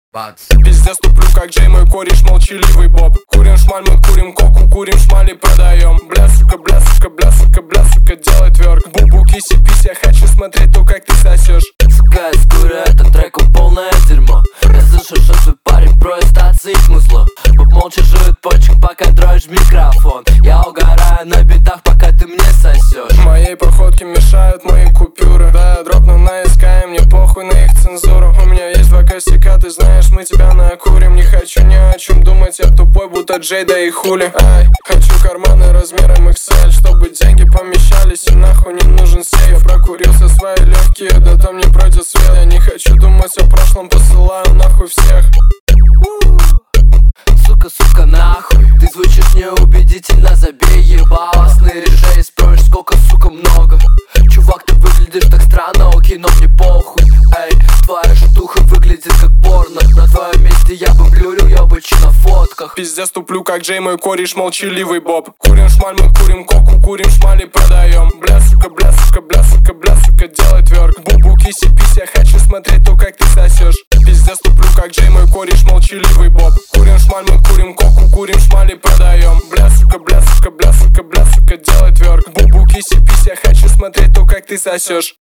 Бац. Пиздец туплю, как Джей, мой кореш, молчаливый Боб. Курим шмаль, мы курим коку, курим шмали, продаем. Бля, сука, бля, сука, бля, сука, бля, сука, делай тверк. Бубу, киси, пись, я хочу смотреть то, как ты сосешь. Сука, я скурю этот трек, он полное дерьмо. Я слышу, что твой парень просто отсыпь музло. Боб молча жует почек, пока дроешь микрофон. Я угораю на битах, пока ты мне сосешь. Моей походке мешают мои купюры. Да, я дропну на СК, и мне похуй на их цензуру. У меня есть 2 косяка, ты знаешь, мы тебя накурим. Не хочу ни о чем думать, я тупой, будто Джей, да и хули. Ай, хочу карманы размером XL, чтобы деньги помещались, и нахуй не нужен сейф. Прокурился свои легкие, да там не пройдет свет. Я не хочу думать о прошлом, посылаю нахуй всех. Сука, сука, нахуй. Ты звучишь неубедительно, забей ебало. Сны режей, спросишь, сколько, сука, много. Чувак, ты выглядишь так странно, окей, но мне похуй. Эй, твоя штука выглядит как порно. На твоем месте я бы блюрил, ёбачи на фотках. Пиздец туплю, как Джей, мой кореш, молчаливый Боб. Курим шмаль, мы курим коку, курим шмали, продаем. Бля, сука, бля, сука, бля, сука, бля, сука, делай тверк. Бубу, киси, пись, я хочу смотреть то, как ты сосешь. Пиздец туплю, как Джей, мой кореш, молчаливый Боб. Курим шмаль, мы курим коку, курим шмали, продаем. Бля, сука, бля, сука, бля, сука, бля, сука, делай тверк. Бубу, киси, пись, я хочу смотреть то, как ты сосешь.